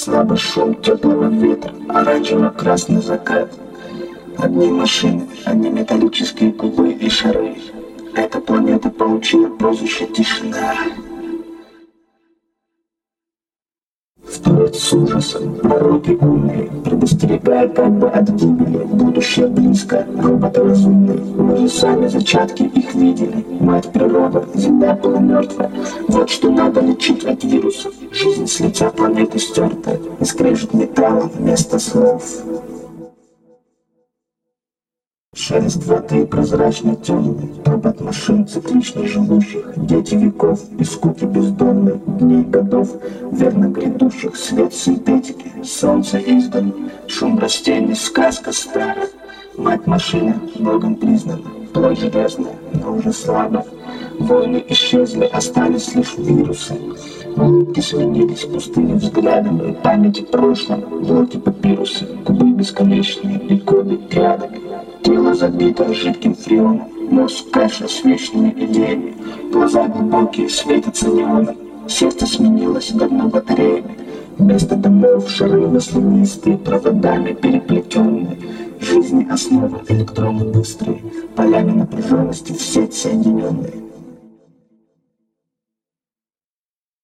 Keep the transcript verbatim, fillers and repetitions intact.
слабый шум теплого ветра, оранжево-красный закат. Одни машины, одни металлические кубы и шары. Эта планета получила прозвище «Тишина». Вперед с ужасом, пророки умные, предостерегая как бы от гибели. Будущее близко, роботы разумные, мы же сами зачатки их видели. Мать природа, земля полумертвая, вот что надо лечить от вирусов. Жизнь с лица планеты стерта, и скрежет металла вместо слов. Шелест воды прозрачно темный, топот машин циклично живущих, дети веков и скуки бездонной, дней годов, верно грядущих, свет синтетики, солнце издали, шум растений, сказка старая. Мать машина, богом признана, плоть железная, но уже слабая. Войны исчезли, остались лишь вирусы. Улыбки сменились пустыми взглядами, памяти прошлого, блоки папирусы, кубы бесконечные и коды рядами. Тело забито жидким фреоном, мозг каша с вечными идеями, глаза глубокие, светятся неоном, сердце сменилось давно батареями. Вместо домов шары маслянистые, проводами переплетенные, жизни основы электроны быстрые, полями напряженности в сеть соединенные.